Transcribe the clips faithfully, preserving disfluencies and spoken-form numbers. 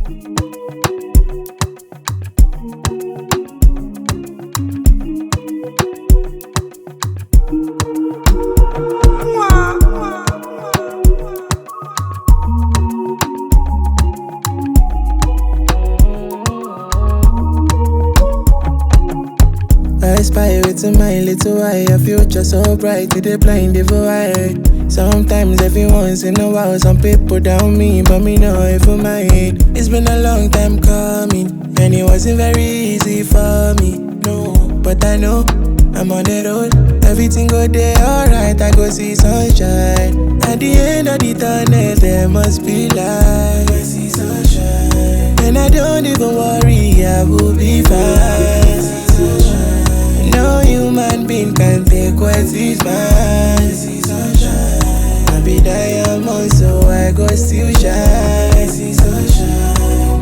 I spy with my little eye, your future so bright, they blind evil eye. Sometimes every once in a while, some people down me, but me know if I mind. It's been a long time coming, and it wasn't very easy for me, no. But I know I'm on the road, everything go there alright, I go see sunshine. At the end of the tunnel, there must be light. I see sunshine, and I don't even worry, I will be fine. No human being can take what is mine. I be diamond, so I go still shine. See sunshine.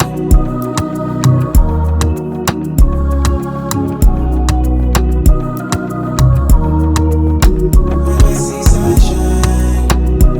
I see sunshine.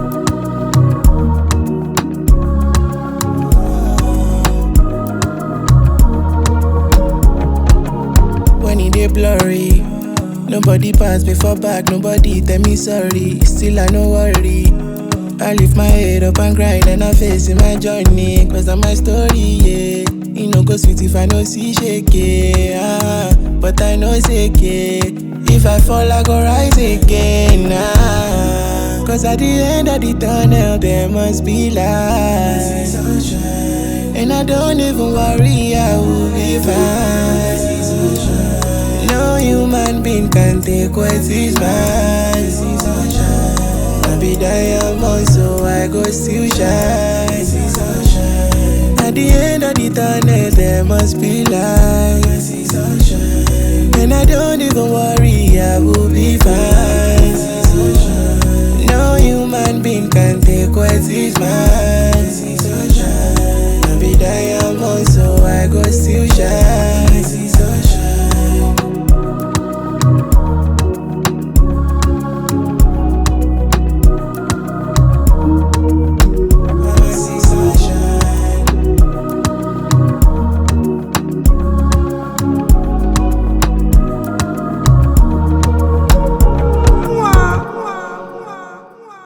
When it dey blurry, nobody pass me for back, nobody tell me sorry. Still I no worry, I lift my head up and grind and I face in my journey. Cause I'm my story, yeah. It no go sweet if I no see shake, yeah. But I know it's okay, if I fall I go rise again, ah. Cause at the end of the tunnel there must be light. And I don't even worry, I will be fine. No human being can take what is mine. I be diamond, so I go still shine. At the end of the tunnel, there must be light. And I don't even worry, I will be fine. No human being can take what is mine.